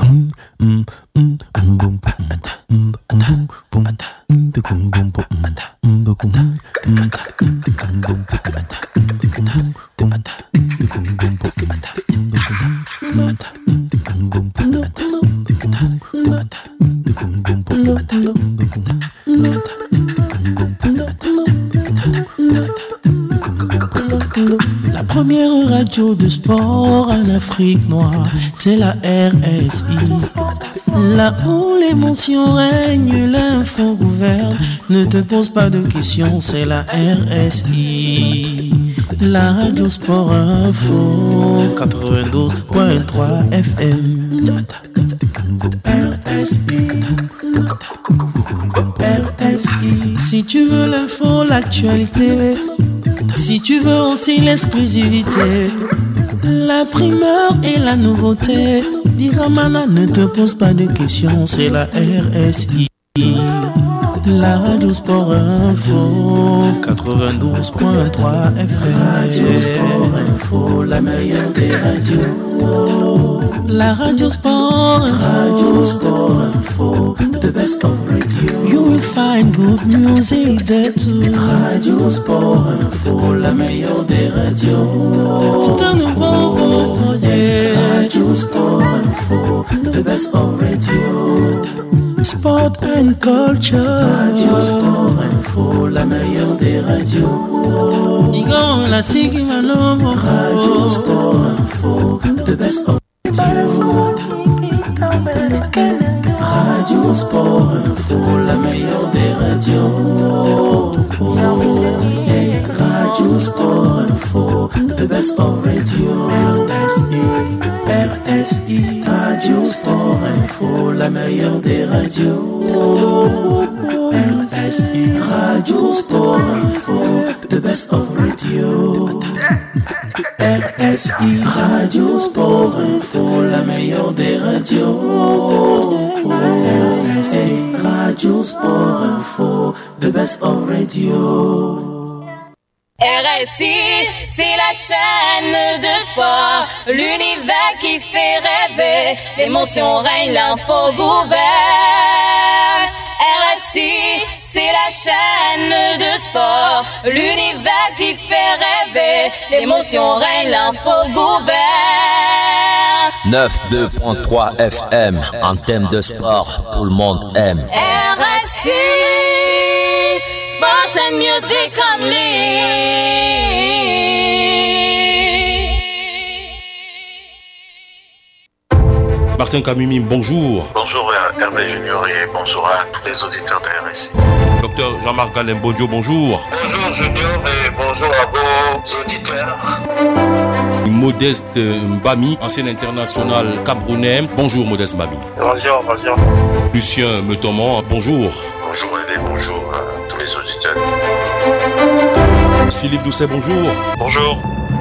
La première radio de sport en Afrique noire, c'est la RSI. Là où l'émotion règne, l'info gouverne. Ne te pose pas de questions, c'est la RSI. La radio sport info 92.3 FM. RSI. RSI. Si tu veux l'info, l'actualité, si tu veux aussi l'exclusivité, la primeur et la nouveauté, Biramana, ne te pose pas de questions, c'est la RSI. La radio sport info 92.3 FM. Radio sport info, la meilleure des radios. La radio sport info, the best of radio. You will find good music there too. Radio sport info, la meilleure des radios. Radio sport info, the best of radio. Sport and culture. Radio sport info, la meilleure des radios. Radio sport info, the best of radio. Radio sport info, la meilleure des radios. Radio sport info, the best of radio. RSI, radio sport info, la meilleure des radios. RSI, radio sport info, the best of radio. RSI, radio sport info, la meilleure des radios. RSI, radio sport info, the best of radio. RSI, c'est la chaîne de sport, l'univers qui fait rêver, l'émotion règne, l'info gouverne. RSI, c'est la chaîne de sport, l'univers qui fait rêver, l'émotion règne, l'info gouverne. 92.3 FM, en thème de sport, tout le monde aime. RSI, Sport and Music Only. Martin Kamimi, bonjour. Bonjour Hervé Junior et bonjour à tous les auditeurs de RSI. Docteur Jean-Marc Galem Bondio, bonjour. Bonjour Junior et bonjour à vos auditeurs. Modeste Mbami, ancien international camerounais. Bonjour Modeste Mbami. Bonjour. Lucien Metomon, bonjour. Bonjour Hervé, bonjour à tous les auditeurs. Philippe Doucet, bonjour. Bonjour.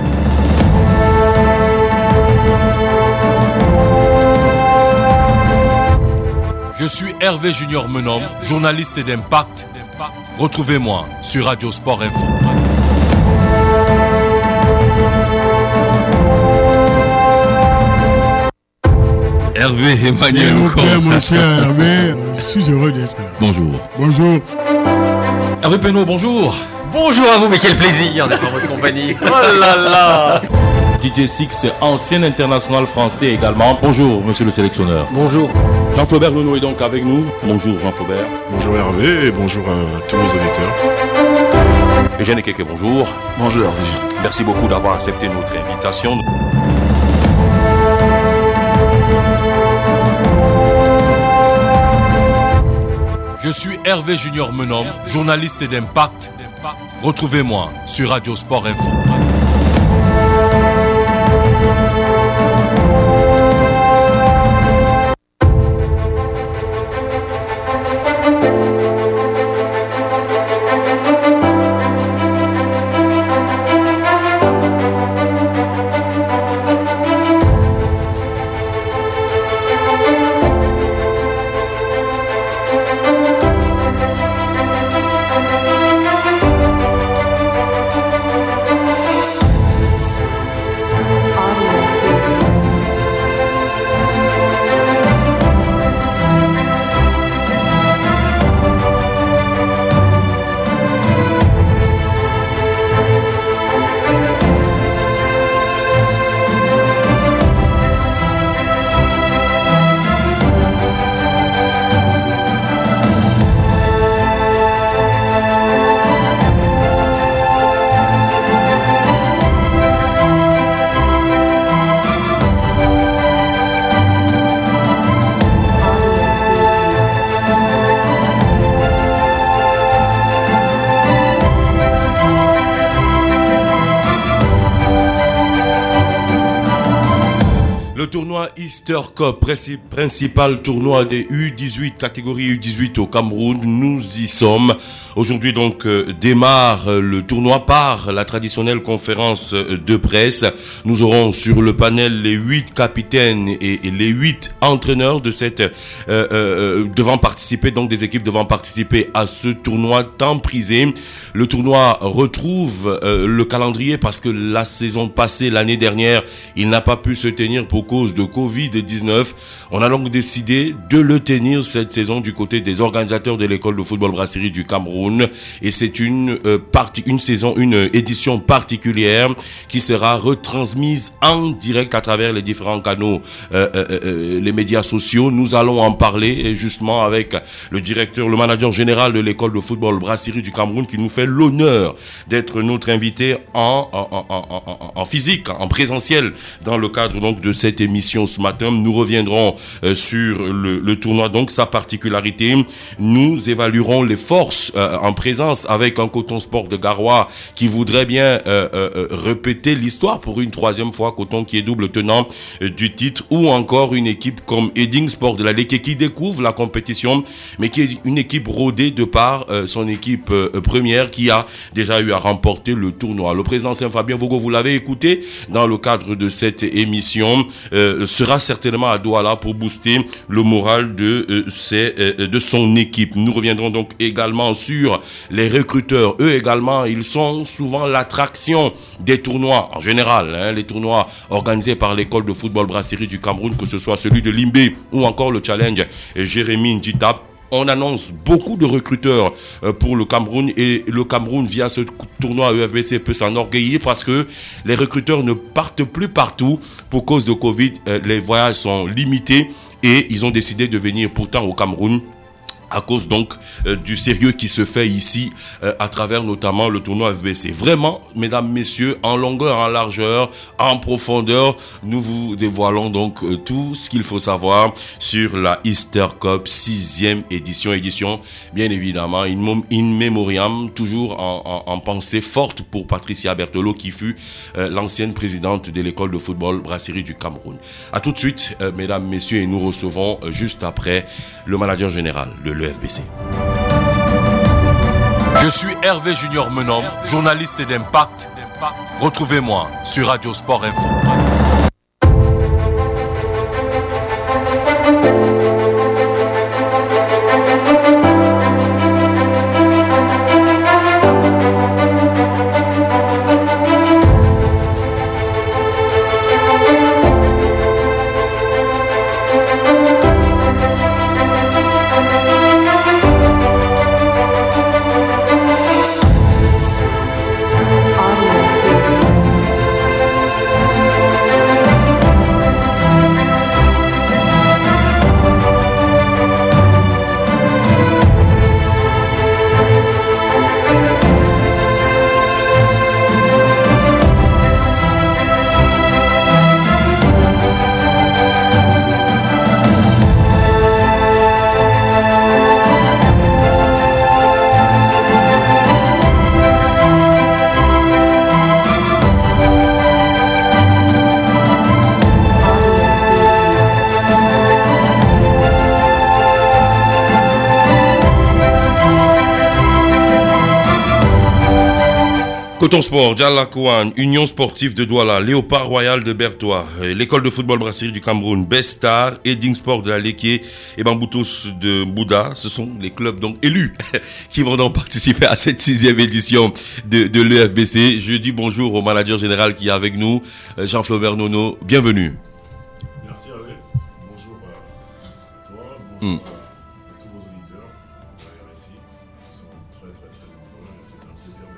Je suis Hervé Junior Menom, journaliste d'Impact. Retrouvez-moi sur Radio Sport Info. Hervé Emmanuel Loucon. Mon cher Hervé, je suis heureux d'être là. Bonjour. Bonjour. Hervé Penaud, bonjour. Bonjour à vous, mais quel plaisir d'être en votre compagnie. Oh là là. DJ Six, ancien international français également. Bonjour, monsieur le sélectionneur. Bonjour. Jean-Flaubert Lono est donc avec nous. Bonjour, Jean-Flaubert. Bonjour Hervé et bonjour à tous les auditeurs. Eugène Ekeke, bonjour. Bonjour Hervé. Merci beaucoup d'avoir accepté notre invitation. Je suis Hervé Junior Menom, journaliste d'Impact. Retrouvez-moi sur Radio Sport Info. Le tournoi Easter Cup, principal tournoi des U18, catégorie U18 au Cameroun, nous y sommes. Aujourd'hui donc démarre le tournoi par la traditionnelle conférence de presse. Nous aurons sur le panel les 8 capitaines et les 8 entraîneurs de cette devant participer, donc des équipes devant participer à ce tournoi tant prisé. Le tournoi retrouve le calendrier parce que la saison passée, l'année dernière, il n'a pas pu se tenir pour cause de Covid-19. On a donc décidé de le tenir cette saison du côté des organisateurs de l'école de football Brasserie du Cameroun. Et c'est une édition particulière qui sera retransmise en direct à travers les différents canaux, les médias sociaux. Nous allons en parler justement avec le manager général de l'école de football Brasserie du Cameroun qui nous fait l'honneur d'être notre invité en physique, en présentiel dans le cadre donc de cette émission ce matin. Nous reviendrons sur le tournoi, donc sa particularité. Nous évaluerons les forces en présence avec un Coton Sport de Garoua qui voudrait bien répéter l'histoire pour une troisième fois, Coton qui est double tenant du titre, ou encore une équipe comme Edding Sport de la Léké qui découvre la compétition mais qui est une équipe rodée de par son équipe première qui a déjà eu à remporter le tournoi. Le président Saint-Fabien Vogo, vous l'avez écouté dans le cadre de cette émission, sera certainement à Douala pour booster le moral de son équipe. Nous reviendrons donc également sur les recruteurs. Eux également, ils sont souvent l'attraction des tournois en général, les tournois organisés par l'école de football Brasserie du Cameroun, que ce soit celui de Limbé ou encore le challenge Jérémy Ndjita. On annonce beaucoup de recruteurs pour le Cameroun et le Cameroun via ce tournoi EFBC peut s'enorgueillir parce que les recruteurs ne partent plus partout pour cause de Covid. Les voyages sont limités et ils ont décidé de venir pourtant au Cameroun à cause donc du sérieux qui se fait ici à travers notamment le tournoi FBC. Vraiment, mesdames, messieurs, en longueur, en largeur, en profondeur, nous vous dévoilons donc tout ce qu'il faut savoir sur la Easter Cup 6e édition bien évidemment in memoriam, toujours en pensée forte pour Patricia Berthelot qui fut l'ancienne présidente de l'école de football Brasserie du Cameroun. À tout de suite, mesdames, messieurs, et nous recevons juste après le manager général de l'EFBC. Je suis Hervé Junior Menom, journaliste d'Impact. Retrouvez-moi sur Radio Sport Info. Coton Sport, Djalakouane, Union Sportive de Douala, Léopard Royal de Bertois, l'école de football Brasserie du Cameroun, Best Star, Edding Sport de la Léké et Bamboutos de Bouddha. Ce sont les clubs donc élus qui vont donc participer à cette 6e édition de l'EFBC. Je dis bonjour au manager général qui est avec nous, Jean-Flaubert Nono. Bienvenue. Merci Hervé. Bonjour à toi, bonjour à tous vos auditeurs. Ici, ils sont très nombreux. C'est un plaisir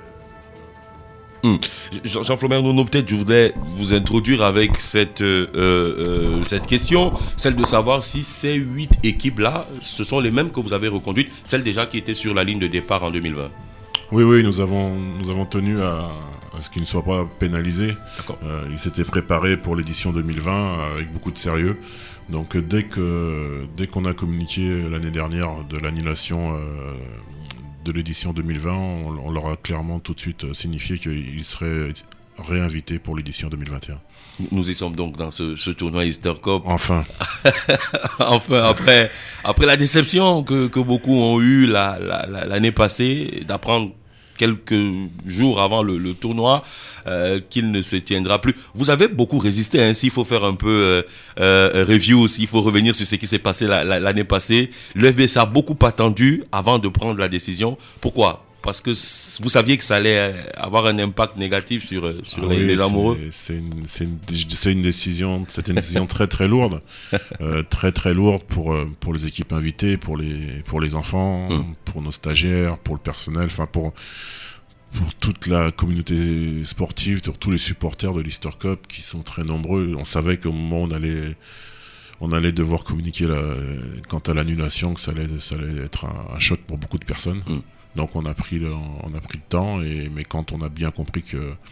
d'être là. Jean-Flaubert Nono, peut-être je voudrais vous introduire avec cette question, celle de savoir si ces 8 équipes-là, ce sont les mêmes que vous avez reconduites, celles déjà qui étaient sur la ligne de départ en 2020. Oui, nous avons tenu à ce qu'ils ne soient pas pénalisés. Ils s'étaient préparés pour l'édition 2020 avec beaucoup de sérieux. Donc dès qu'on a communiqué l'année dernière de l'annulation de l'édition 2020, on leur a clairement tout de suite signifié qu'ils seraient réinvités pour l'édition 2021. Nous y sommes donc dans ce tournoi Easter Cup. Enfin. Enfin, après la déception que beaucoup ont eue l'année passée, d'apprendre quelques jours avant le tournoi qu'il ne se tiendra plus. Vous avez beaucoup résisté, hein, s'il faut faire un peu review, s'il faut revenir sur ce qui s'est passé l'année passée. Le FBS a beaucoup attendu avant de prendre la décision. Pourquoi ? Parce que vous saviez que ça allait avoir un impact négatif sur les amoureux. C'était une décision très très lourde, très très lourde pour les équipes invitées, pour les enfants, pour nos stagiaires, pour le personnel, enfin pour toute la communauté sportive, pour tous les supporters de l'Easter Cup qui sont très nombreux. On savait qu'au moment où on allait devoir communiquer quant à l'annulation, que ça allait être un choc pour beaucoup de personnes. Donc on a pris le temps, mais quand on a bien compris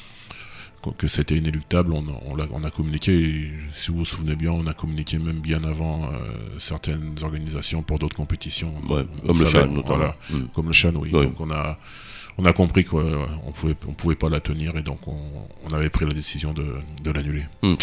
que c'était inéluctable, on a communiqué. Et si vous vous souvenez bien, on a communiqué même bien avant certaines organisations pour d'autres compétitions. Comme le Chan, notamment. Voilà, comme le Chan, oui. Ouais. Donc on a compris qu'on pouvait pas la tenir, et donc on avait pris la décision de l'annuler.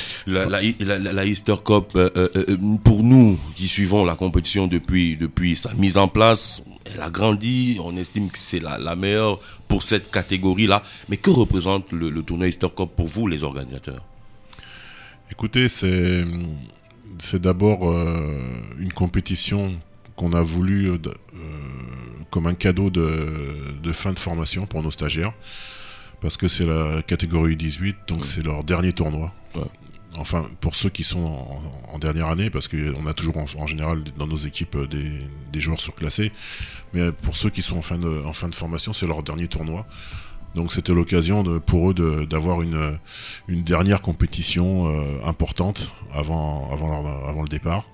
La Easter Cup, pour nous qui suivons la compétition depuis sa mise en place, elle a grandi, on estime que c'est la meilleure pour cette catégorie-là. Mais que représente le tournoi Easter Cup pour vous, les organisateurs ? Écoutez, c'est d'abord une compétition qu'on a voulu comme un cadeau de fin de formation pour nos stagiaires, parce que c'est la catégorie 18, donc c'est leur dernier tournoi. Ouais. Enfin, pour ceux qui sont en dernière année, parce qu'on a toujours en général dans nos équipes des joueurs surclassés, mais pour ceux qui sont en fin de formation, c'est leur dernier tournoi. Donc c'était l'occasion pour eux d'avoir une dernière compétition importante avant le départ.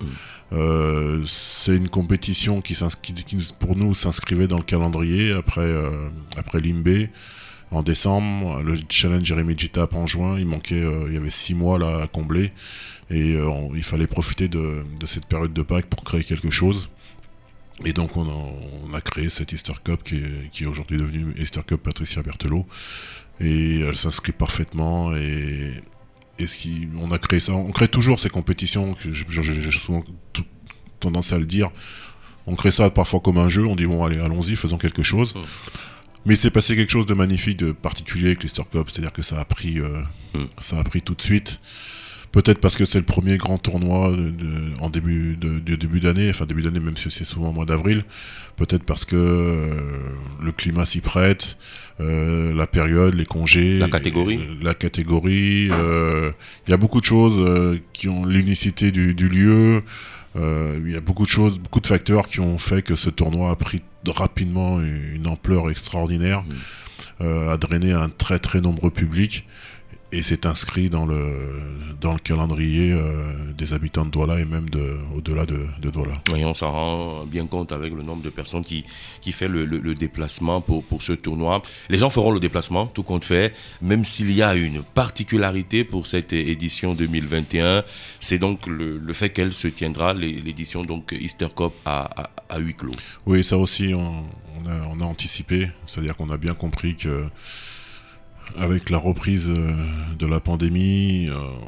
C'est une compétition qui pour nous s'inscrivait dans le calendrier après l'IMB en décembre, le challenge Jérémy Jitap en juin. Il y avait 6 mois là à combler, et il fallait profiter de cette période de Pâques pour créer quelque chose. Et donc on a créé cette Easter Cup qui est aujourd'hui devenue Easter Cup Patricia Berthelot, et elle s'inscrit parfaitement. Et on a créé ça. On crée toujours ces compétitions, que j'ai souvent tendance à le dire. On crée ça parfois comme un jeu. On dit bon, allons-y, faisons quelque chose. Mais il s'est passé quelque chose de magnifique, de particulier avec l'Easter Cup, c'est-à-dire que ça a pris tout de suite. Peut-être parce que c'est le premier grand tournoi en début d'année, même si c'est souvent au mois d'avril. Peut-être parce que le climat s'y prête, la période, les congés, la catégorie. Il y a beaucoup de choses qui ont l'unicité du lieu. Il y a beaucoup de facteurs qui ont fait que ce tournoi a pris rapidement une ampleur extraordinaire, a drainé un très très nombreux public, et s'est inscrit dans le calendrier des habitants de Douala, et même au-delà de Douala. Et on s'en rend bien compte avec le nombre de personnes qui fait le déplacement pour ce tournoi. Les gens feront le déplacement, tout compte fait, même s'il y a une particularité pour cette édition 2021, c'est donc le fait qu'elle se tiendra, l'édition donc Easter Cup à huis clos. Oui, ça aussi on a anticipé, c'est-à-dire qu'on a bien compris que avec la reprise de la pandémie,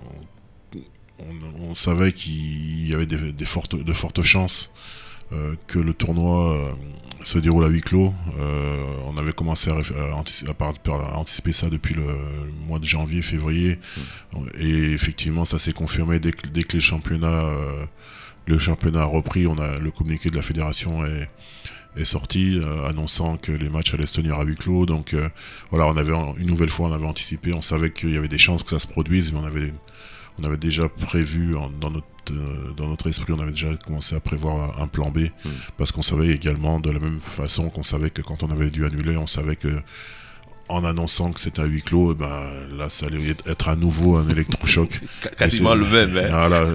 on savait qu'il y avait de fortes chances que le tournoi se déroule à huis clos. On avait commencé à anticiper ça depuis le mois de janvier, février, et effectivement ça s'est confirmé dès que le championnat a repris. Le communiqué de la fédération est sorti annonçant que les matchs allaient se tenir à huis clos. Donc voilà, une nouvelle fois on avait anticipé, on savait qu'il y avait des chances que ça se produise, mais on avait déjà prévu dans notre esprit, on avait déjà commencé à prévoir un plan B, parce qu'on savait également, de la même façon qu'on savait que quand on avait dû annuler, on savait que en annonçant que c'était à huis clos, là ça allait être à nouveau un électrochoc. Quasiment le même. Hein. Voilà,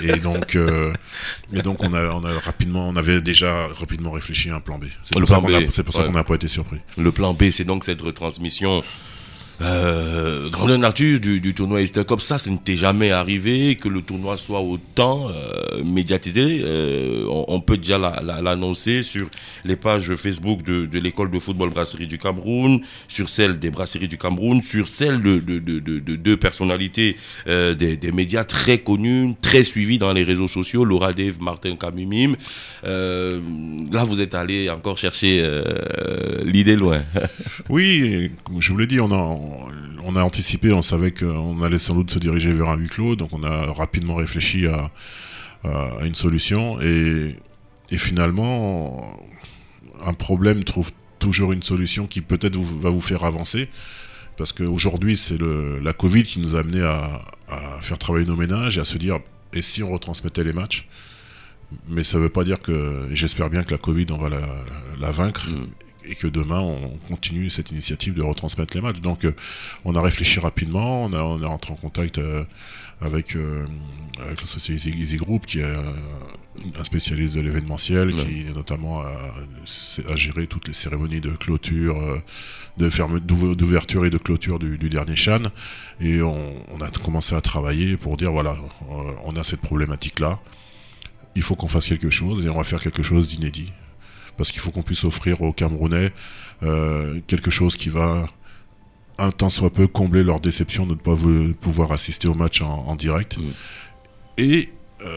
et donc on avait déjà rapidement réfléchi à un plan B. C'est pour ça qu'on n'a pas été surpris. Le plan B, c'est donc cette retransmission grandeur nature du tournoi Easter Cup, ça n'était jamais arrivé que le tournoi soit autant médiatisé. On peut déjà l'annoncer sur les pages Facebook de l'école de football Brasserie du Cameroun, sur celle des Brasseries du Cameroun, sur celle de deux personnalités des médias très connues, très suivies dans les réseaux sociaux, Laura Dave, Martin Kamimim. Là, vous êtes allé encore chercher l'idée loin. Oui, je vous l'ai dit, on a anticipé, on savait qu'on allait sans doute se diriger vers un huis clos, donc on a rapidement réfléchi à une solution, et finalement, un problème trouve toujours une solution qui peut-être va vous faire avancer, parce qu'aujourd'hui, c'est la Covid qui nous a amené à faire travailler nos ménages et à se dire, et si on retransmettait les matchs? Mais ça ne veut pas dire que, et j'espère bien que la Covid, on va la vaincre, et que demain, on continue cette initiative de retransmettre les matchs. Donc, on a réfléchi rapidement, on est rentré en contact avec la société Easy Group, qui est un spécialiste de l'événementiel, qui notamment a géré toutes les cérémonies de clôture, d'ouverture et de clôture du dernier Chan. Et on a commencé à travailler pour dire, voilà, on a cette problématique-là, il faut qu'on fasse quelque chose, et on va faire quelque chose d'inédit. Parce qu'il faut qu'on puisse offrir aux Camerounais quelque chose qui va, un tant soit peu, combler leur déception de ne pas pouvoir assister au match en direct. Et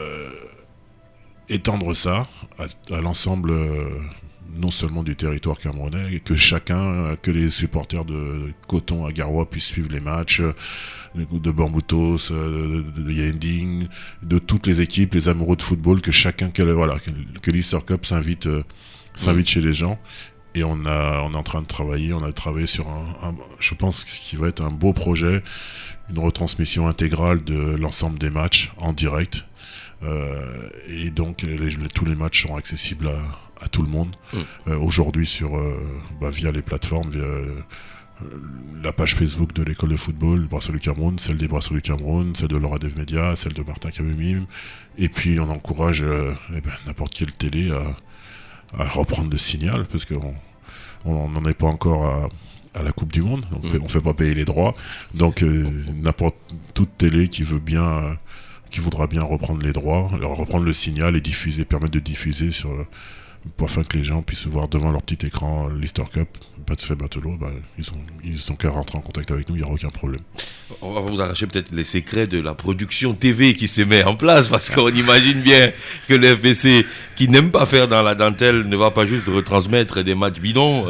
étendre ça à l'ensemble, non seulement du territoire camerounais, et que les supporters de Coton à Garoua puissent suivre les matchs, de Bamboutos, de Yending, de toutes les équipes, les amoureux de football, que l'Easter Cup s'invite chez les gens. Et on est en train de travailler, on a travaillé sur je pense ce qui va être un beau projet, une retransmission intégrale de l'ensemble des matchs en direct. Et donc tous les matchs seront accessibles à tout le monde. Aujourd'hui via les plateformes, via la page Facebook de l'école de football Brasserie du Cameroun, celle des Brasseries du Cameroun, celle de Laura Dev Media, celle de Martin Kamimim. Et puis on encourage n'importe quelle télé à reprendre le signal, parce qu'on n'en est pas encore à la Coupe du Monde, donc on ne fait pas payer les droits. Donc toute télé qui voudra bien reprendre les droits, reprendre le signal et permettre de diffuser afin que les gens puissent voir devant leur petit écran l'Easter Cup, pas de fait Batelot, ils ont qu'à rentrer en contact avec nous, il n'y aura aucun problème. On va vous arracher peut-être les secrets de la production TV qui se met en place, parce qu'on imagine bien que le FBC, qui n'aime pas faire dans la dentelle, ne va pas juste retransmettre des matchs bidons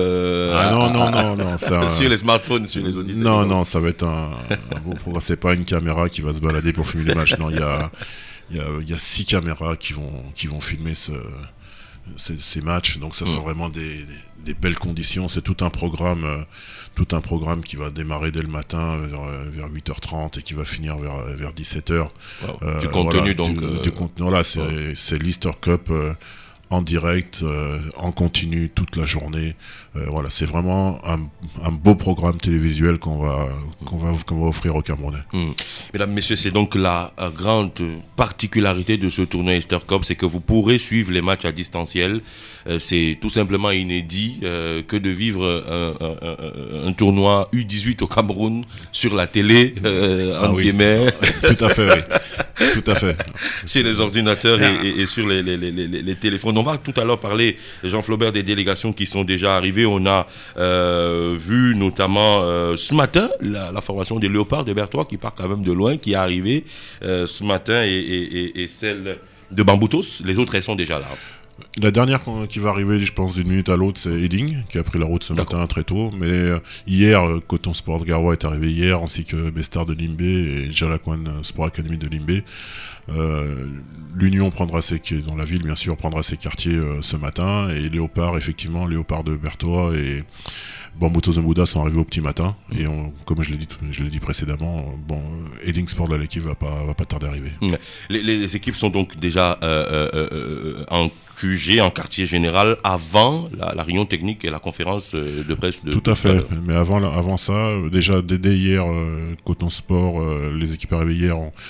non, sur les smartphones, sur les auditeurs. Non, ça va être un beau programme. C'est pas une caméra qui va se balader pour filmer les matchs. Non, il y a 6 caméras qui vont filmer ces matchs, donc ça sera vraiment des belles conditions. C'est tout un programme qui va démarrer dès le matin vers 8h30 et qui va finir vers 17h. Du contenu, du contenu, c'est l'Easter Cup en direct, en continu toute la journée. C'est vraiment un beau programme télévisuel qu'on va offrir aux Camerounais. Mesdames, messieurs, c'est donc la grande particularité de ce tournoi Easter Cup, c'est que vous pourrez suivre les matchs à distanciel. C'est tout simplement inédit que de vivre un tournoi U18 au Cameroun sur la télé, guillemets. Tout à fait, oui. Tout à fait. Sur les ordinateurs et sur les téléphones. On va tout à l'heure parler, Jean Flaubert, des délégations qui sont déjà arrivées. On a vu notamment ce matin la formation des Léopards de Berthois, qui part quand même de loin, qui est arrivée ce matin, et celle de Bamboutos. Les autres, elles sont déjà là. La dernière qui va arriver, je pense, d'une minute à l'autre, c'est Edding, qui a pris la route ce matin très tôt. Mais hier, Coton Sport de Garoua est arrivé hier, ainsi que Bestar de Limbé et Jalakwan Sport Academy de Limbé. L'Union dans la ville, bien sûr, prendra ses quartiers ce matin. Et Léopard de Berthois et Bamboutos Mbouda sont arrivés au petit matin. Et comme je l'ai dit précédemment, Edding Sport de l'équipe va pas tarder à arriver. Les équipes sont donc déjà en QG, en quartier général, avant la réunion technique et la conférence de presse de... Tout à fait, mais avant ça, déjà dès hier, Coton Sport, les équipes arrivées hier ont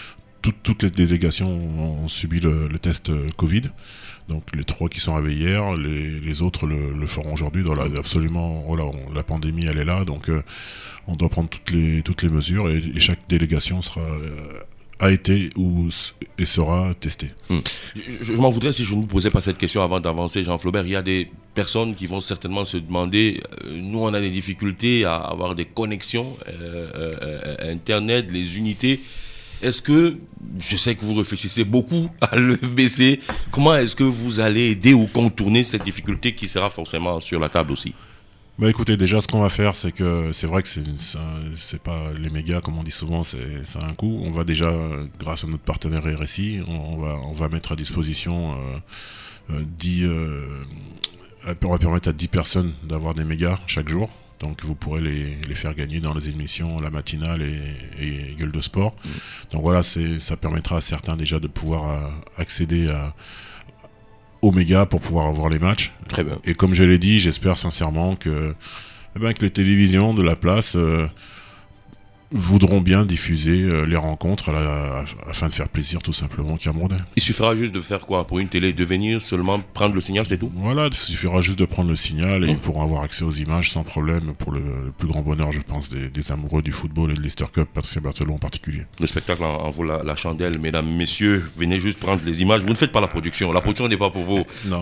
toutes les délégations ont subi le test Covid. Donc les 3 qui sont arrivés hier, les autres le feront aujourd'hui. La pandémie elle est là, donc on doit prendre toutes les mesures et chaque délégation a été et sera testée. Je m'en voudrais si je ne vous posais pas cette question avant d'avancer, Jean Flaubert. Il y a des personnes qui vont certainement se demander, nous on a des difficultés à avoir des connexions Internet, les unités. Est-ce que, je sais que vous réfléchissez beaucoup à l'EFBC, comment est-ce que vous allez aider ou contourner cette difficulté qui sera forcément sur la table aussi? Bah écoutez, déjà ce qu'on va faire, c'est vrai que c'est pas les mégas comme on dit souvent, c'est un coût. On va déjà, grâce à notre partenaire RSI, on va mettre à disposition on va permettre à 10 personnes d'avoir des mégas chaque jour. Donc vous pourrez les faire gagner dans les émissions La Matinale et Gueule de Sport. Donc voilà, ça permettra à certains déjà de pouvoir accéder aux mégas pour pouvoir avoir les matchs. Très bien. Et comme je l'ai dit, j'espère sincèrement que les télévisions de la place voudront bien diffuser les rencontres afin de faire plaisir tout simplement aux Camerounais. Il suffira juste de faire quoi pour une télé? De venir seulement prendre le signal, c'est tout? Voilà, il suffira juste de prendre le signal et ils pourront avoir accès aux images sans problème, pour le plus grand bonheur, je pense, des amoureux du football et de l'Easter Cup, Patricia Berthelot en particulier. Le spectacle en vaut la chandelle, mesdames, messieurs. Venez juste prendre les images. Vous ne faites pas la production. La production n'est pas pour vous. Non.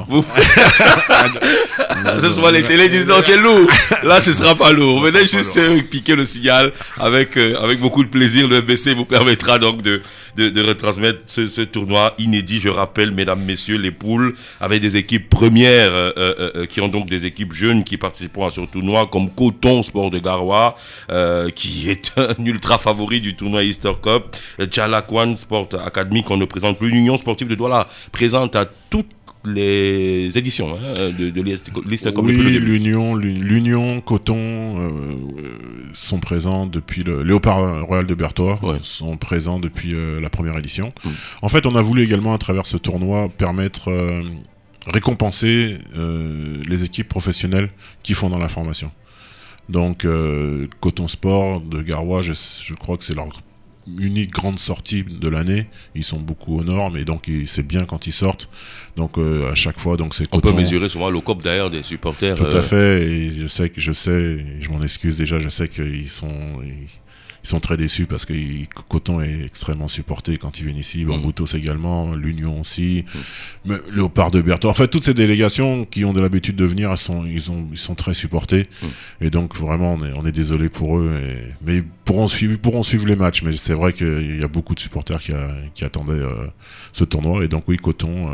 Ce soir, les télés disent non, c'est lourd. Là, ce sera pas lourd. Venez juste piquer le signal avec beaucoup de plaisir. Le FBC vous permettra donc de retransmettre ce tournoi inédit. Je rappelle, mesdames, messieurs, les poules avec des équipes premières qui ont donc des équipes jeunes qui participeront à ce tournoi, comme Coton Sport de Garoua, qui est un ultra favori du tournoi Easter Cup. Jalakwan Sport Academy, qu'on ne présente plus. L'Union Sportive de Douala présente à toutes les éditions de l'Easter Cup. Oui, l'Union, Coton sont présents depuis le Léopard Royal de Berthois, sont présents depuis la première édition. En fait, on a voulu également, à travers ce tournoi, récompenser les équipes professionnelles qui font dans la formation. Donc, Coton Sport de Garoua, je crois que c'est leur unique grande sortie de l'année. Ils sont beaucoup aux normes et donc c'est bien quand ils sortent. Donc à chaque fois, donc c'est Coton. On peut mesurer souvent le cop d'ailleurs des supporters. Tout à fait. Et je m'en excuse déjà. Je sais qu'ils sont très déçus parce que Coton est extrêmement supporté quand ils viennent ici. Bamboutos également, l'Union aussi, mais Léopard de Berthois. En fait, toutes ces délégations qui ont de l'habitude de venir, ils sont très supportés. Et donc vraiment, on est désolé pour eux. Mais ils pourront suivre les matchs. Mais c'est vrai qu'il y a beaucoup de supporters qui attendaient ce tournoi. Et donc oui, Coton,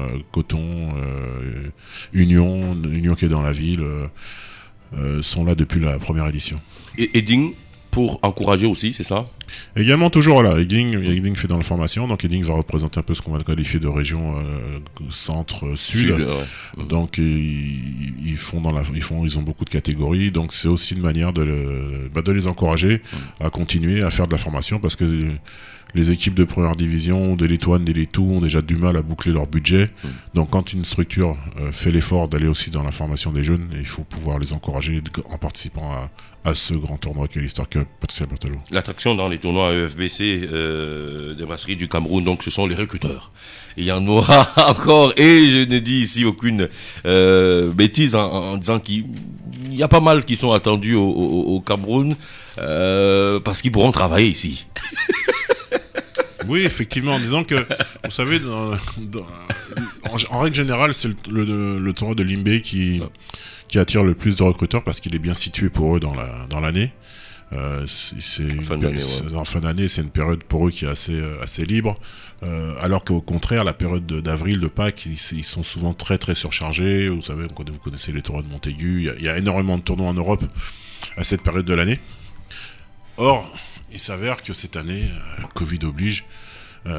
Union qui est dans la ville, sont là depuis la première édition. Et Edding, pour encourager aussi, c'est ça? Également toujours là, Edding fait dans la formation, donc Edding va représenter un peu ce qu'on va qualifier de région centre-sud. Donc ils ont beaucoup de catégories, donc c'est aussi une manière de les encourager à continuer à faire de la formation, parce que les équipes de première division, de l'Étoile, des Létous ont déjà du mal à boucler leur budget. Donc quand une structure fait l'effort d'aller aussi dans la formation des jeunes, il faut pouvoir les encourager en participant à ce grand tournoi qu'est l'Easter Cup, Patricia Berthelot. L'attraction dans les tournois EFBC des brasseries du Cameroun, donc ce sont les recruteurs. Il y en aura encore, et je ne dis ici aucune bêtise en disant qu'il y a pas mal qui sont attendus au Cameroun parce qu'ils pourront travailler ici. Oui, effectivement, en disant que, vous savez, en règle générale, c'est le tournoi de Limbé qui attire le plus de recruteurs parce qu'il est bien situé pour eux dans l'année. En fin d'année, c'est une période pour eux qui est assez libre. Alors qu'au contraire, la période d'avril, de Pâques, ils sont souvent très très surchargés. Vous savez, vous connaissez les tournois de Montaigu. Il y a énormément de tournois en Europe à cette période de l'année. Or, il s'avère que cette année, Covid oblige, il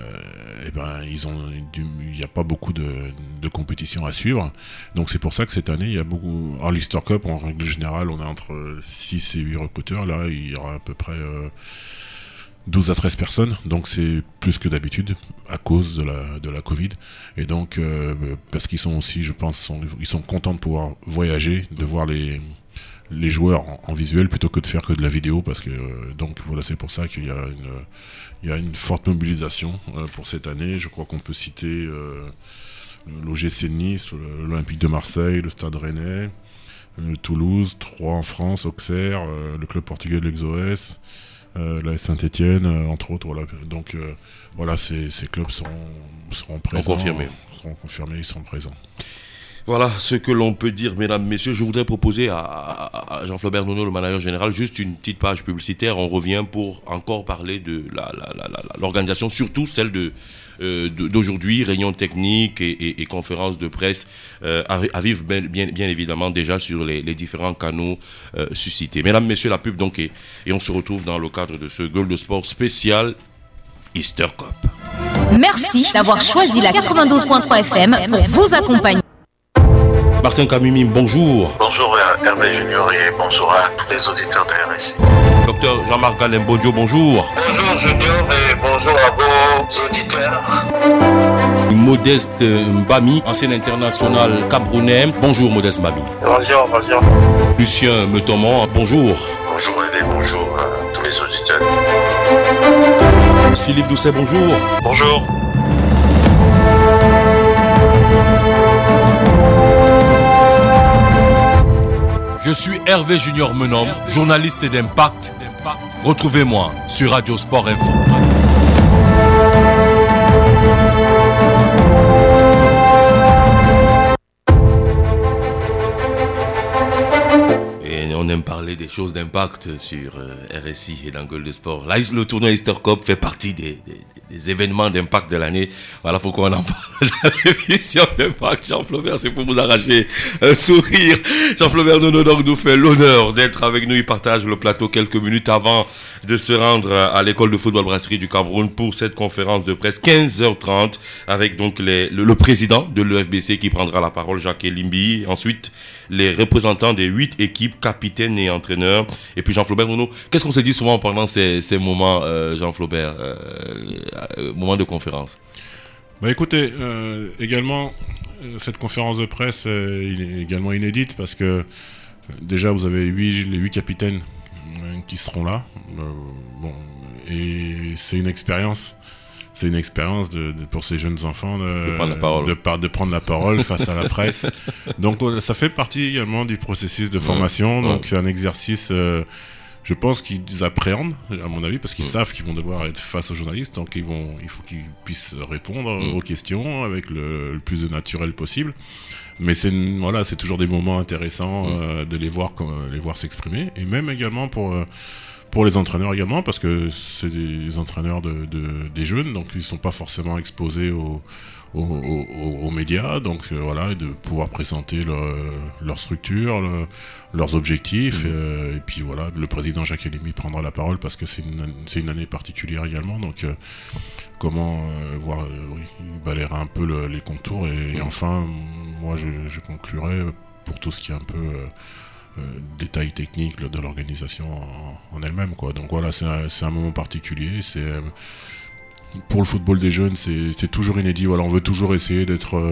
n'y a pas beaucoup de compétitions à suivre. Donc c'est pour ça que cette année, il y a beaucoup. En l'Easter Cup, en règle générale, on a entre 6 et 8 recruteurs. Là, il y aura à peu près 12 à 13 personnes. Donc c'est plus que d'habitude à cause de la Covid. Et donc, parce qu'ils sont aussi, je pense, ils sont contents de pouvoir voyager, de voir les joueurs en visuel plutôt que de faire que de la vidéo, parce que donc voilà, c'est pour ça qu'il y a une forte mobilisation pour cette année. Je crois qu'on peut citer l'OGC de Nice, l'Olympique de Marseille, le Stade Rennais, Toulouse, Troyes en France, Auxerre, le club portugais de l'Exoès, la Saint-Etienne, entre autres. Voilà. Donc voilà, ces clubs seront présents. Seront confirmés, ils seront présents. Voilà ce que l'on peut dire, mesdames, messieurs. Je voudrais proposer à Jean-Flaubert Nono, le manager général, juste une petite page publicitaire. On revient pour encore parler de l'organisation, surtout celle d'aujourd'hui, réunion technique et conférence de presse à vivre bien évidemment déjà sur les différents canaux suscités. Mesdames, messieurs, la pub donc et on se retrouve dans le cadre de ce Gold Sport spécial Easter Cup. Merci d'avoir choisi la 92.3 FM pour vous accompagner. Martin Kamimi, bonjour. Bonjour Hervé Junior et bonjour à tous les auditeurs de RSI. Docteur Jean-Marc Galembodjo, bonjour. Bonjour Junior et bonjour à vos auditeurs. Modeste Mbami, ancien international camerounais. Bonjour Modeste Mbami. Bonjour. Lucien Metomon, bonjour. Bonjour Hervé, bonjour à tous les auditeurs. Philippe Doucet, bonjour. Bonjour. Je suis Hervé Junior Menom, journaliste d'Impact. Retrouvez-moi sur Radio Sport Info. Et on aime parler des choses d'impact sur RSI et dans Gold de Sport. Là, le tournoi Easter Cup fait partie des événements d'impact de l'année. Voilà pourquoi on en parle dans l'émission d'impact. Jean-Flaubert, c'est pour vous arracher un sourire. Jean-Flaubert Nono donc nous fait l'honneur d'être avec nous. Il partage le plateau quelques minutes avant de se rendre à l'école de football brasserie du Cameroun pour cette conférence de presse 15h30 avec donc le président de l'EFBC qui prendra la parole, Jacques Elimbi. Ensuite, les représentants des 8 équipes, capitaines et entraîneurs. Et puis Jean-Flaubert Nono, qu'est-ce qu'on se dit souvent pendant ces moments, Jean-Flaubert, moments de conférence? Écoutez, également, cette conférence de presse est également inédite parce que déjà vous avez les 8 capitaines qui seront là. Et c'est une expérience. C'est une expérience pour ces jeunes enfants de prendre la parole face à la presse. Donc ça fait partie également du processus de formation. Donc c'est un exercice, je pense qu'ils appréhendent, à mon avis, parce qu'ils savent qu'ils vont devoir être face aux journalistes. Donc il faut qu'ils puissent répondre aux questions avec le plus de naturel possible. Mais c'est toujours des moments intéressants de les voir s'exprimer. Et même également pour les entraîneurs également, parce que c'est des entraîneurs des jeunes, donc ils ne sont pas forcément exposés aux médias, donc et de pouvoir présenter leur structure, leurs objectifs, et puis voilà, le président Jacques Elimbi prendra la parole parce que c'est une année particulière également, donc comment il balayera un peu les contours, et enfin, moi je conclurai pour tout ce qui est un peu détails techniques de l'organisation en elle-même, quoi. Donc voilà, c'est un moment particulier. Pour le football des jeunes, c'est toujours inédit. Voilà, on veut toujours essayer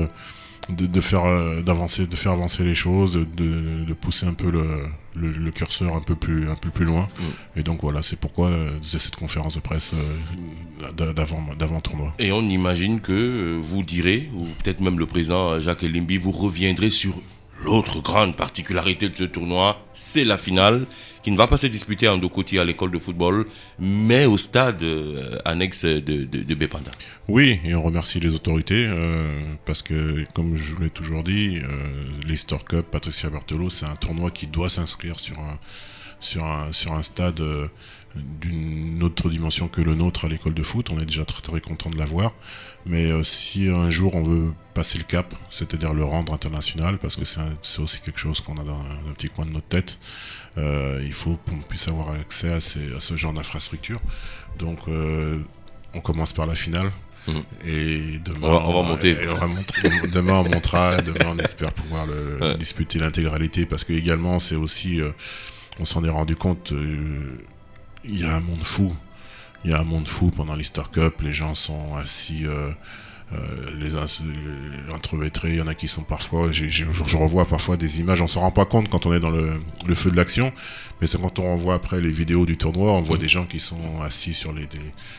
de faire avancer les choses, de pousser un peu le curseur un peu plus loin. Et donc voilà, c'est pourquoi c'est cette conférence de presse d'avant tournoi. Et on imagine que vous direz, ou peut-être même le président Jacques Elimbi, vous reviendrez sur l'autre grande particularité de ce tournoi, c'est la finale qui ne va pas se disputer en Dokoti à l'école de football, mais au stade annexe de Bépanda. Oui, et on remercie les autorités parce que, comme je vous l'ai toujours dit, l'Easter Cup, Patricia Berthelot, c'est un tournoi qui doit s'inscrire sur un stade d'une autre dimension que le nôtre à l'école de foot. On est déjà très très content de l'avoir. Mais si un jour on veut passer le cap, c'est-à-dire le rendre international, parce que c'est aussi quelque chose qu'on a dans un petit coin de notre tête, il faut qu'on puisse avoir accès à ce genre d'infrastructure. Donc on commence par la finale. Et demain, on va monter. Demain on montera, demain on espère pouvoir disputer l'intégralité, parce que également c'est aussi, on s'en est rendu compte, il y a un monde fou. Il y a un monde fou pendant l'Easter Cup, les gens sont assis les entrevêtrés, il y en a qui sont parfois, je revois parfois des images, on s'en rend pas compte quand on est dans le feu de l'action, mais c'est quand on revoit après les vidéos du tournoi, on voit des gens qui sont assis sur les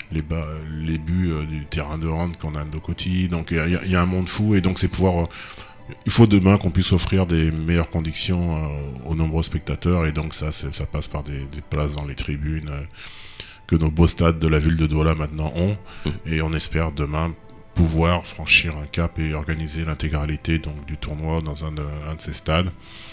buts du terrain de hand qu'on a de nos côtés, donc il y a un monde fou, et donc c'est pouvoir... Il faut demain qu'on puisse offrir des meilleures conditions aux nombreux spectateurs, et donc ça passe par des places dans les tribunes que nos beaux stades de la ville de Douala maintenant ont, et on espère demain pouvoir franchir un cap et organiser l'intégralité donc du tournoi dans un de ces stades.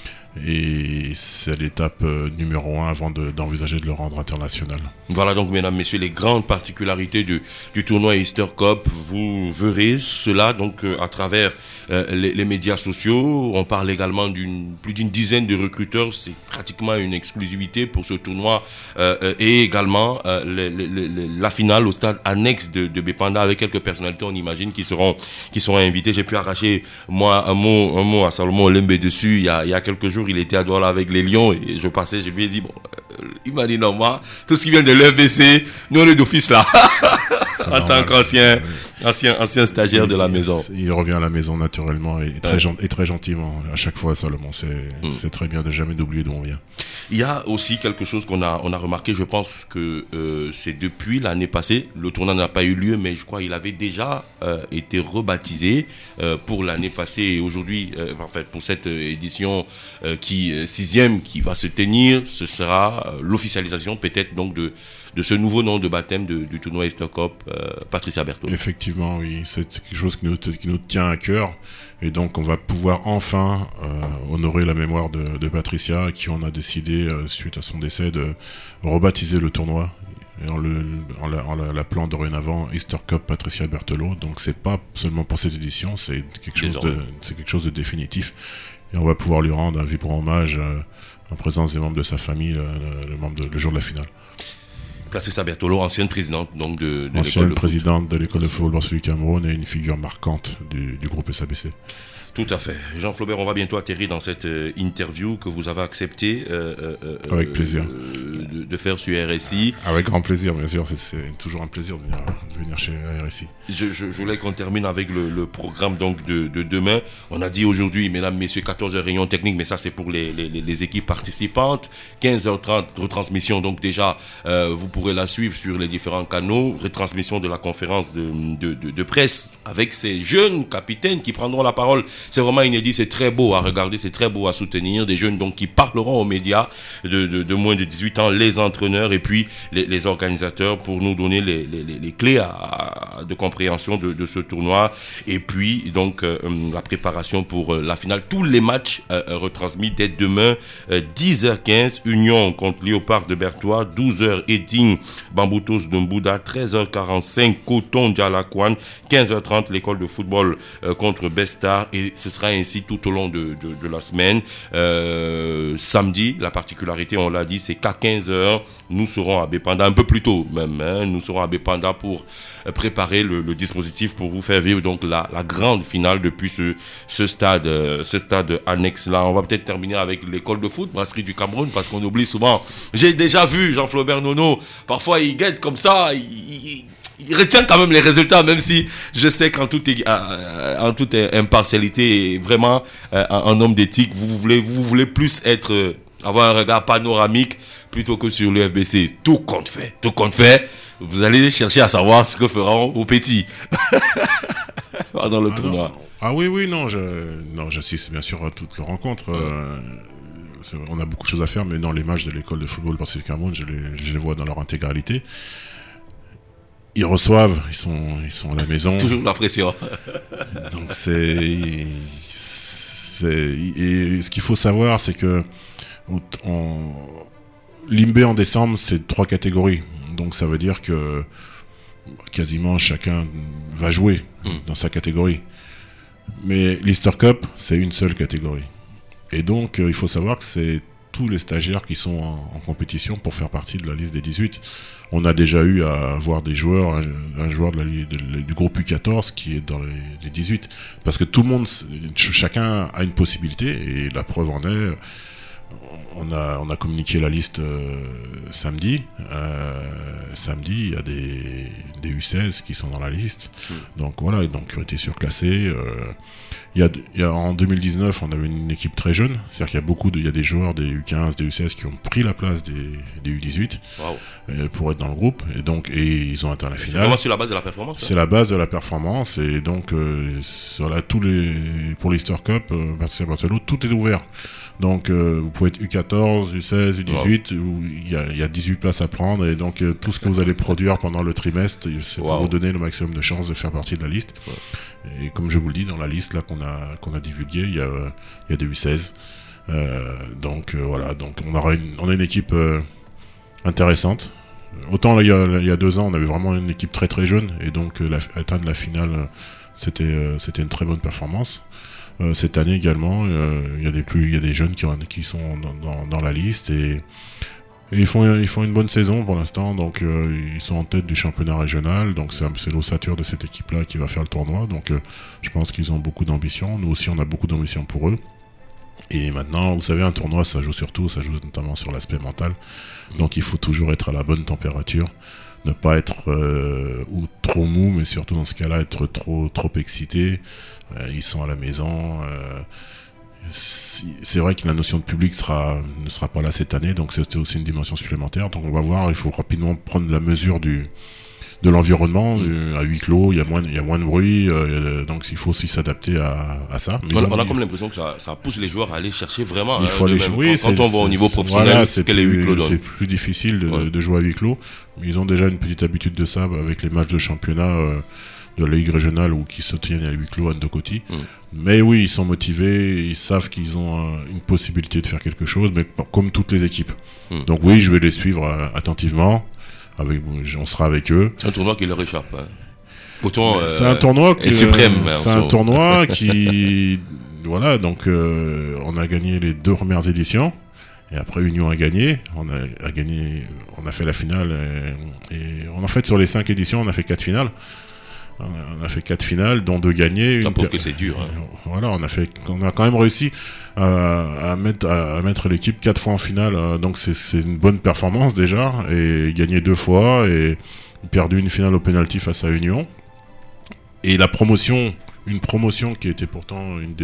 Et c'est l'étape numéro 1 avant d'envisager de le rendre international. Voilà donc, mesdames, messieurs, les grandes particularités du tournoi Easter Cup. Vous verrez cela donc à travers les médias sociaux. On parle également plus d'une dizaine de recruteurs. C'est pratiquement une exclusivité pour ce tournoi. Et également la finale au stade annexe de Bépanda avec quelques personnalités, on imagine, qui seront invitées. J'ai pu arracher, moi, un mot à Salomon Olembe dessus il y a quelques jours. Il était à Douala avec les Lions et je lui ai dit, il m'a dit non, moi, tout ce qui vient de l'UFBC, nous on est d'office là. En tant qu'ancien stagiaire de la maison. Il revient à la maison naturellement et très gentiment à chaque fois, Salomon. C'est très bien de jamais d'oublier d'où on vient. Il y a aussi quelque chose qu'on a remarqué, je pense que c'est depuis l'année passée, le tournoi n'a pas eu lieu, mais je crois qu'il avait déjà été rebaptisé pour l'année passée et aujourd'hui, pour cette édition sixième qui va se tenir, ce sera l'officialisation peut-être donc de ce nouveau nom de baptême du tournoi Easter Cup, Patricia Berthelot. Effectivement, oui, c'est quelque chose qui nous tient à cœur. Et donc, on va pouvoir enfin honorer la mémoire de Patricia, qui on a décidé, suite à son décès, de rebaptiser le tournoi. Et en l'appelant dorénavant Easter Cup Patricia Berthelot. Donc, c'est pas seulement pour cette édition, c'est quelque chose de définitif. Et on va pouvoir lui rendre un vibrant hommage en présence des membres de sa famille le jour de la finale. Patricia Berthelot, ancienne présidente donc de ancienne présidente de l'école de football Barcelone du Cameroun et une figure marquante du groupe SABC. Tout à fait. Jean Flaubert, on va bientôt atterrir dans cette interview que vous avez accepté avec plaisir de faire sur RSI. Avec grand plaisir, bien sûr. C'est toujours un plaisir de venir chez RSI. Je voulais qu'on termine avec le programme donc de demain. On a dit aujourd'hui, mesdames, messieurs, 14h réunion technique, mais ça c'est pour les équipes participantes. 15h30 retransmission, donc déjà vous pourrez la suivre sur les différents canaux. Retransmission de la conférence de presse avec ces jeunes capitaines qui prendront la parole. C'est vraiment inédit, c'est très beau à regarder, c'est très beau à soutenir. Des jeunes donc qui parleront aux médias de moins de 18 ans, les entraîneurs et puis les organisateurs pour nous donner les clés de compréhension de ce tournoi. Et puis donc la préparation pour la finale. Tous les matchs retransmis dès demain, 10h15, Union contre Léopard de Berthois, 12h Eding, Bamboutos de Mbouda, 13h45, Coton Dialakouane, 15h30, l'école de football contre Bestar. Et ce sera ainsi tout au long de la semaine. Samedi, la particularité, on l'a dit, c'est qu'à 15h, nous serons à Bépanda, un peu plus tôt même, nous serons à Bépanda pour préparer le dispositif pour vous faire vivre donc la grande finale depuis ce stade annexe-là. On va peut-être terminer avec l'école de foot, Brasserie du Cameroun, parce qu'on oublie souvent. J'ai déjà vu Jean-Flaubert Nono, parfois il guette comme ça, il retient quand même les résultats, même si je sais qu'en toute impartialité et vraiment en homme d'éthique, vous voulez plus avoir un regard panoramique plutôt que sur le FBC. Tout compte fait. Vous allez chercher à savoir ce que feront vos petits dans le tournoi. J'assiste bien sûr à toutes les rencontres. On a beaucoup de choses à faire, mais dans les matchs de l'école de football Barcelone du Cameroun, je les vois dans leur intégralité. Ils reçoivent, ils sont à la maison. Toujours la pression. Donc et ce qu'il faut savoir, c'est que l'Imbé en décembre, c'est 3 catégories. Donc ça veut dire que quasiment chacun va jouer dans sa catégorie. Mais l'Easter Cup, c'est une seule catégorie. Et donc il faut savoir que c'est tous les stagiaires qui sont en compétition pour faire partie de la liste des 18. On a déjà eu à voir des joueurs, un joueur du groupe U14 qui est dans les 18. Parce que tout le monde, chacun a une possibilité, et la preuve en est, On a communiqué la liste samedi. Samedi, il y a des U16 qui sont dans la liste. Donc voilà, donc ils ont été surclassés. En 2019, on avait une équipe très jeune. C'est-à-dire qu'il y a des joueurs des U15, des U16 qui ont pris la place des U18 pour être dans le groupe. Et ils ont atteint la finale. C'est vraiment sur la base de la performance. C'est la base de la performance. Et donc, pour l'Easter Cup, Barcelone, tout est ouvert. Donc vous pouvez être U14, U16, U18, où il y a 18 places à prendre, et donc tout ce que vous allez produire pendant le trimestre, c'est pour vous donner le maximum de chances de faire partie de la liste. Et comme je vous le dis, dans la liste là qu'on a divulguée, il y a des U16. Voilà, donc on a une équipe intéressante. Autant là, il y a 2 ans, on avait vraiment une équipe très très jeune, et donc atteindre la finale, c'était une très bonne performance. Cette année également, il y a des jeunes qui sont dans la liste, et ils font une bonne saison pour l'instant. Donc ils sont en tête du championnat régional. Donc c'est l'ossature de cette équipe-là qui va faire le tournoi. Donc je pense qu'ils ont beaucoup d'ambition. Nous aussi, on a beaucoup d'ambition pour eux. Et maintenant, vous savez, un tournoi, ça joue notamment sur l'aspect mental. Donc il faut toujours être à la bonne température. Ne pas être ou trop mou, mais surtout dans ce cas-là, être trop excité. Ils sont à la maison. C'est vrai que la notion de public ne sera pas là cette année, donc c'était aussi une dimension supplémentaire. Donc on va voir, il faut rapidement prendre la mesure de l'environnement. À huis clos, il y a moins de bruit, donc il faut aussi s'adapter à ça. Mais on a comme l'impression que ça pousse les joueurs à aller chercher vraiment. Il faut aller quand on va au niveau professionnel, voilà, c'est plus difficile de jouer à huis clos. Mais ils ont déjà une petite habitude de ça avec les matchs de championnat de la Ligue régionale ou qui se tiennent à huis clos à Ndokoti. Mais oui, ils sont motivés, ils savent qu'ils ont une possibilité de faire quelque chose, mais comme toutes les équipes. Donc oui, je vais les suivre attentivement. On sera avec eux. C'est un tournoi qui leur échappe. Pourtant, c'est un tournoi suprême. C'est un tournoi qui, voilà, donc on a gagné les 2 premières éditions. Et après, Union a gagné. On a fait la finale. Et en fait, sur les 5 éditions, on a fait 4 finales. On a fait 4 finales, dont 2 gagnées. Ça prouve que c'est dur. Voilà, on a quand même réussi à mettre l'équipe 4 fois en finale. Donc c'est une bonne performance déjà. Et gagné 2 fois et perdu une finale au penalty face à Union. Et une promotion qui était pourtant une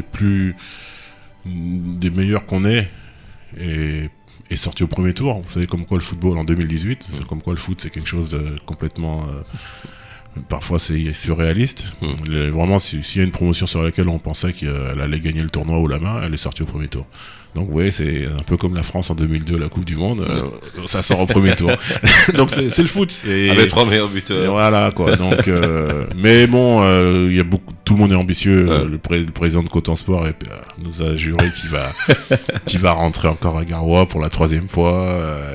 des meilleures qu'on ait, est sortie au premier tour. Vous savez comme quoi le football en 2018, comme quoi le foot c'est quelque chose de complètement... Parfois c'est surréaliste. Vraiment, s'il y a une promotion sur laquelle on pensait qu'elle allait gagner le tournoi haut la main, elle est sortie au premier tour. Donc oui, c'est un peu comme la France en 2002, la Coupe du Monde, ça sort au premier tour. Donc c'est le foot. Avec 3 meilleurs buteurs. Voilà quoi. Donc, mais bon, tout le monde est ambitieux. Le président de Coton Sport nous a juré qu'il va rentrer encore à Garoua pour la 3e fois.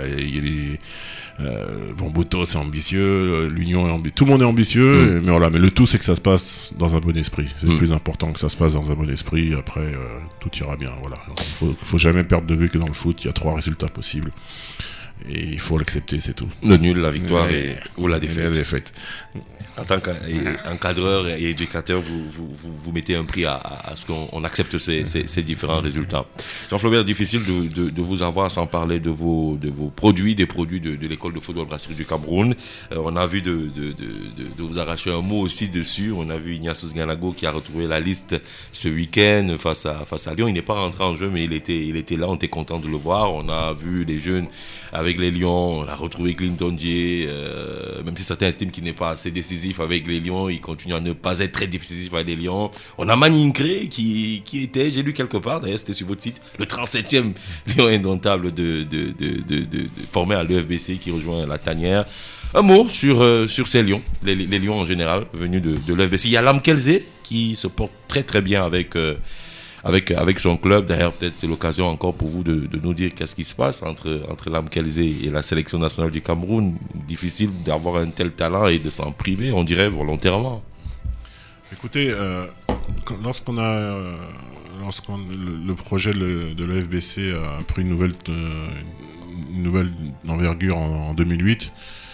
Bomboto c'est ambitieux, l'Union est ambitieux, tout le monde est ambitieux, mais voilà, mais le tout c'est que ça se passe dans un bon esprit. C'est le plus important, que ça se passe dans un bon esprit. Après tout ira bien. Voilà, faut jamais perdre de vue que dans le foot il y a 3 résultats possibles et il faut l'accepter, c'est tout. Le nul, la victoire ou la défaite. La défaite. En tant qu'encadreur et éducateur, vous mettez un prix à ce qu'on accepte ces différents résultats. Jean Flaubert, difficile de vous avoir sans parler de vos produits, des produits de l'école de football brasserie du Cameroun. On a vu de vous arracher un mot aussi dessus. On a vu Ignatius Ganago qui a retrouvé la liste ce week-end face à Lyon. Il n'est pas rentré en jeu, mais il était là. On était content de le voir. On a vu les jeunes avec les Lions. On a retrouvé Clinton Dier, même si certains estiment qu'il n'est pas assez décisif avec les Lions, il continue à ne pas être très décisif avec les Lions. On a Manincré qui était, j'ai lu quelque part, d'ailleurs c'était sur votre site, le 37e Lion indomptable formé à l'EFBC qui rejoint la tanière. Un mot sur ces Lions, les Lions en général, venus de l'EFBC. Il y a Lam Kelze qui se porte très très bien avec son club. D'ailleurs, peut-être c'est l'occasion encore pour vous de nous dire qu'est-ce qui se passe entre Lam Kelze et la sélection nationale du Cameroun. Difficile d'avoir un tel talent et de s'en priver, on dirait volontairement. Écoutez, lorsque le projet de l'EFBC a pris une nouvelle envergure en 2008,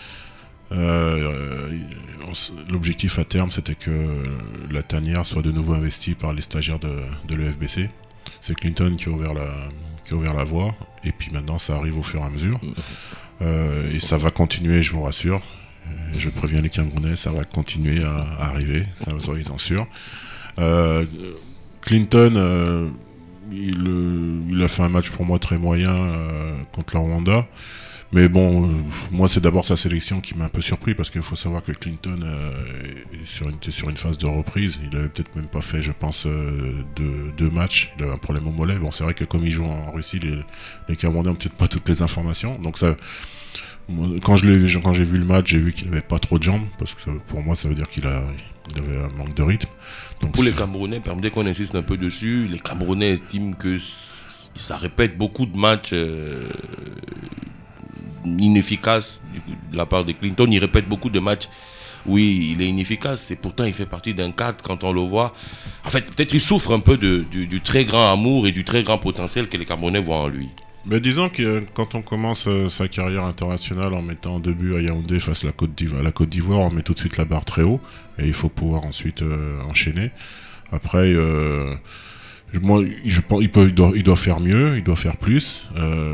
l'objectif à terme c'était que la tanière soit de nouveau investie par les stagiaires de l'EFBC. c'est Clinton qui a ouvert la voie, et puis maintenant ça arrive au fur et à mesure. Et ça va continuer, je vous rassure. Je préviens les Camerounais, ça va continuer à arriver, ça soyez-en sûrs. Clinton, il a fait un match pour moi très moyen contre le Rwanda. Mais bon, moi c'est d'abord sa sélection qui m'a un peu surpris, parce qu'il faut savoir que Clinton était sur une phase de reprise. Il avait peut-être même pas fait, je pense, deux matchs. Il avait un problème au mollet. Bon, c'est vrai que comme il joue en Russie, les Camerounais n'ont peut-être pas toutes les informations. Donc ça, quand j'ai vu le match, j'ai vu qu'il n'avait pas trop de jambes, parce que pour moi ça veut dire qu'il avait un manque de rythme. Donc, pour les Camerounais, permettez qu'on insiste un peu dessus, les Camerounais estiment que ça répète beaucoup de matchs inefficace de la part de Clinton. Il répète beaucoup de matchs. Oui, il est inefficace, et pourtant il fait partie d'un cadre quand on le voit. En fait, peut-être il souffre un peu du très grand amour et du très grand potentiel que les Camerounais voient en lui. Mais disons que quand on commence sa carrière internationale en mettant 2 buts à Yaoundé face à la Côte d'Ivoire, on met tout de suite la barre très haut, et il faut pouvoir ensuite enchaîner. Après, moi, il doit faire mieux, il doit faire plus.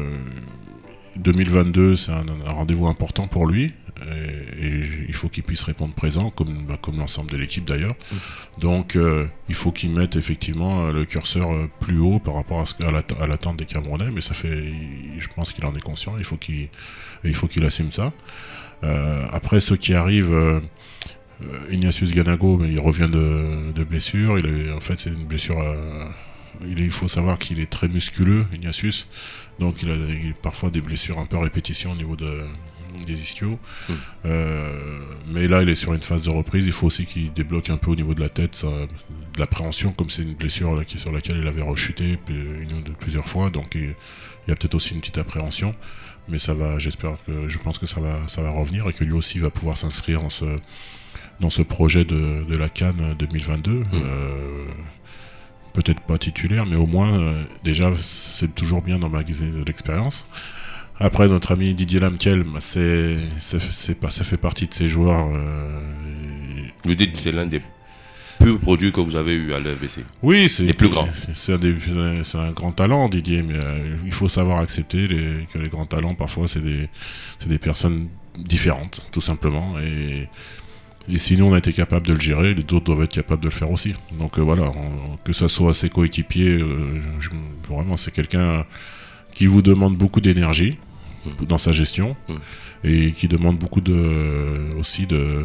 2022, c'est un rendez-vous important pour lui, et il faut qu'il puisse répondre présent, comme l'ensemble de l'équipe d'ailleurs. Donc il faut qu'il mette effectivement le curseur plus haut par rapport à l'attente des Camerounais, mais je pense qu'il en est conscient, il faut qu'il assume ça. Après, ceux qui arrivent, Ignatius Ganago, il revient de blessure. En fait, c'est une blessure. Il faut savoir qu'il est très musculeux, Ignatius. Donc il a parfois des blessures un peu à répétition au niveau des ischios. Mais là, il est sur une phase de reprise. Il faut aussi qu'il débloque un peu au niveau de la tête, de l'appréhension, comme c'est une blessure sur laquelle il avait rechuté plusieurs fois. Donc il y a peut-être aussi une petite appréhension. Mais ça va, je pense que ça va revenir, et que lui aussi va pouvoir s'inscrire dans ce projet de la CAN 2022. Peut-être pas titulaire, mais au moins, déjà, c'est toujours bien d'emmagasiner de l'expérience. Après, notre ami Didier Lamkel, ça fait partie de ces joueurs. Vous dites que c'est l'un des plus produits que vous avez eu à l'FBC. Oui, c'est les plus grands. C'est un grand talent, Didier, mais il faut savoir accepter que les grands talents, parfois, c'est des personnes différentes, tout simplement. Et si nous on a été capable de le gérer, les autres doivent être capables de le faire aussi. Donc voilà, que ça soit ses coéquipiers, vraiment c'est quelqu'un qui vous demande beaucoup d'énergie dans sa gestion, et qui demande beaucoup aussi de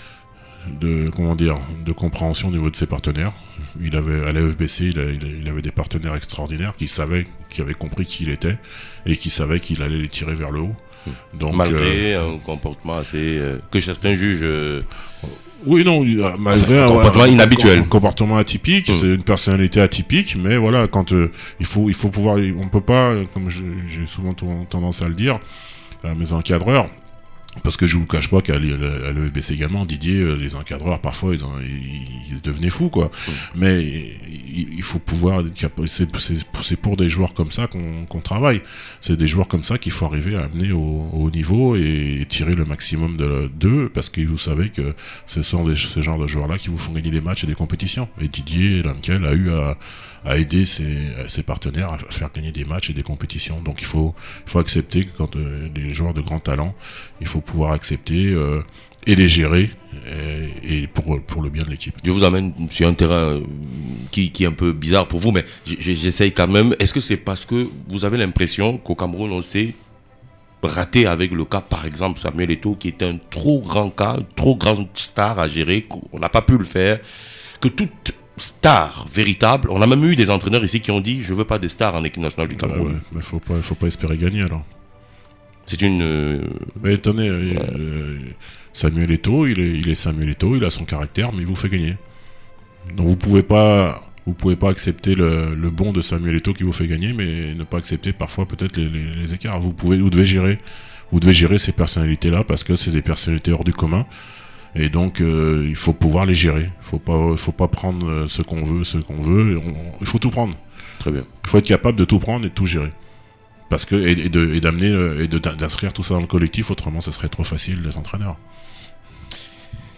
compréhension au niveau de ses partenaires. À la FBC, il avait des partenaires extraordinaires qui avaient compris qui il était, et qui savaient qu'il allait les tirer vers le haut. Donc, malgré un comportement assez que certains jugent oui, non, malgré un comportement inhabituel, un comportement atypique, c'est une personnalité atypique, mais voilà, quand il faut pouvoir, on peut pas, comme j'ai souvent tendance à le dire à mes encadreurs, parce que je vous cache pas qu'à l'EFBC également, Didier, les encadreurs parfois ils devenaient fous, quoi. Mais il faut pouvoir, c'est pour des joueurs comme ça qu'on travaille. C'est des joueurs comme ça qu'il faut arriver à amener au haut niveau et tirer le maximum d'eux, parce que vous savez que ce sont ce genre de joueurs-là qui vous font gagner des matchs et des compétitions. Et Didier Lamkel a eu à aider ses partenaires à faire gagner des matchs et des compétitions. Donc il faut accepter que quand des joueurs de grand talent, il faut pouvoir accepter et les gérer, et pour le bien de l'équipe. Je vous amène sur un terrain qui est un peu bizarre pour vous, mais j'essaye quand même. Est-ce que c'est parce que vous avez l'impression qu'au Cameroun on s'est raté avec le cas, par exemple, Samuel Eto'o, qui est un trop grand cas, trop grande star à gérer, qu'on n'a pas pu le faire, que toute star véritable, on a même eu des entraîneurs ici qui ont dit je veux pas des stars en équipe nationale du Cameroun. Mais faut pas espérer gagner alors. C'est une. Mais attendez, Samuel Eto'o, il est Samuel Eto'o, il a son caractère, mais il vous fait gagner. Donc vous pouvez pas accepter le bon de Samuel Eto'o qui vous fait gagner, mais ne pas accepter parfois peut-être les écarts. Vous devez gérer ces personnalités-là, parce que c'est des personnalités hors du commun. Et donc il faut pouvoir les gérer. Faut pas prendre ce qu'on veut. Il faut tout prendre. Très bien. Il faut être capable de tout prendre et de tout gérer. Parce que d'inscrire tout ça dans le collectif, autrement ce serait trop facile d'être entraîneur.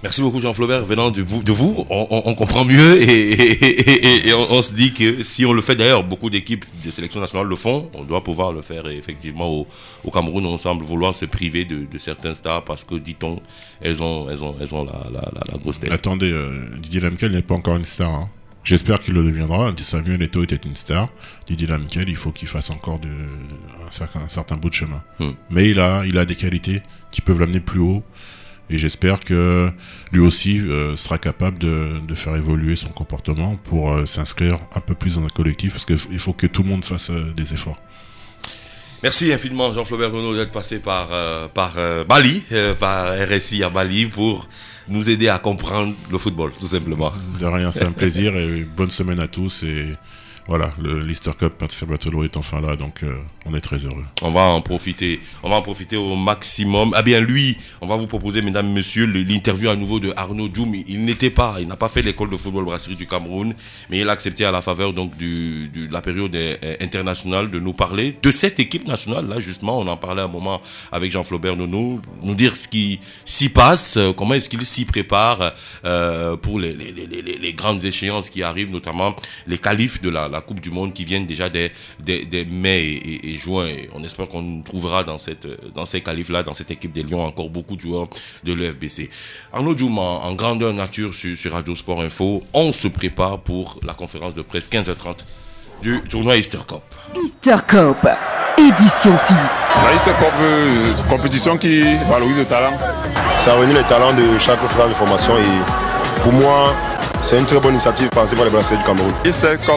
Merci beaucoup Jean Flaubert, venant de vous, on comprend mieux et on se dit que si on le fait, d'ailleurs beaucoup d'équipes de sélection nationale le font, on doit pouvoir le faire. Et effectivement au Cameroun on semble vouloir se priver de certains stars parce que, dit-on, elles ont la grosse tête. Attendez, Didier Lamkel n'est pas encore une star, hein. J'espère qu'il le deviendra. Samuel Eto'o était une star. Didier Lamkel, il faut qu'il fasse encore un certain bout de chemin. Mais il a des qualités qui peuvent l'amener plus haut. Et j'espère que lui aussi sera capable de faire évoluer son comportement pour s'inscrire un peu plus dans un collectif, parce qu'il faut que tout le monde fasse des efforts. Merci infiniment Jean-Flaubert Nono d'être passé par Bali, par RSI à Bali, pour nous aider à comprendre le football, tout simplement. De rien, c'est un plaisir et bonne semaine à tous. Et voilà, l'Easter Cup Patricia Berthelot est enfin là, donc on est très heureux. On va en profiter au maximum. Ah bien lui, on va vous proposer, mesdames et messieurs, l'interview à nouveau de Arnaud Djoum. Il n'a pas fait l'école de football brasserie du Cameroun, mais il a accepté à la faveur donc de la période internationale de nous parler de cette équipe nationale. Là justement, on en parlait un moment avec Jean-Flaubert Nono, nous dire ce qui s'y passe, comment est-ce qu'il s'y prépare pour les grandes échéances qui arrivent, notamment les qualifs de la Coupe du Monde qui viennent déjà des mai et juin. Et on espère qu'on trouvera dans ces qualifs-là, dans cette équipe des Lions, encore beaucoup de joueurs de l'UFBC. Arnaud Djoum, en grandeur nature sur Radio Sport Info, on se prépare pour la conférence de presse 15h30 du tournoi Easter Cup. Easter Cup, édition 6. La Easter Cup, compétition qui valorise le talent. Ça réunit les talents de chaque programme de formation et pour moi, c'est une très bonne initiative pensée par les brasseurs du Cameroun. Easter Cup,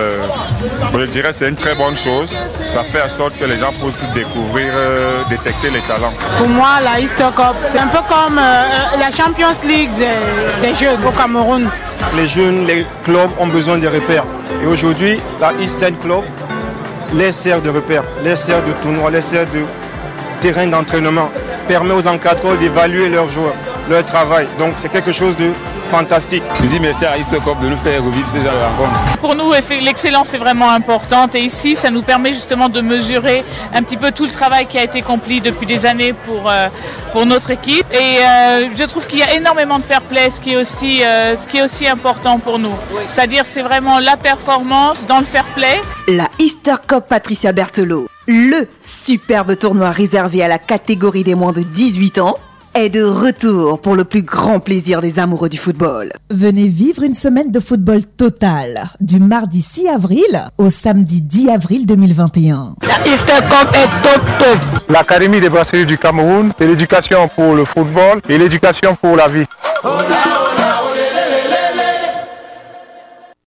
je dirais, c'est une très bonne chose. Ça fait en sorte que les gens puissent découvrir, détecter les talents. Pour moi, la Easter Cup, c'est un peu comme la Champions League des jeunes au Cameroun. Les jeunes, les clubs ont besoin de repères. Et aujourd'hui, la Eastern Club les sert de repères, les sert de tournois, les sert de terrain d'entraînement, permet aux encadreurs d'évaluer leurs joueurs, leur travail. Donc c'est quelque chose de fantastique. Je dis merci à Easter Cup de nous faire revivre ces genre de rencontres. Pour nous, l'excellence est vraiment importante et ici, ça nous permet justement de mesurer un petit peu tout le travail qui a été accompli depuis des années pour notre équipe. Et je trouve qu'il y a énormément de fair play, ce qui est aussi important pour nous. C'est-à-dire, c'est vraiment la performance dans le fair play. La Easter Cup Patricia Berthelot, le superbe tournoi réservé à la catégorie des moins de 18 ans, est de retour pour le plus grand plaisir des amoureux du football. Venez vivre une semaine de football total du mardi 6 avril au samedi 10 avril 2021. La Easter Cup est top. L'Académie des brasseries du Cameroun et l'éducation pour le football et l'éducation pour la vie.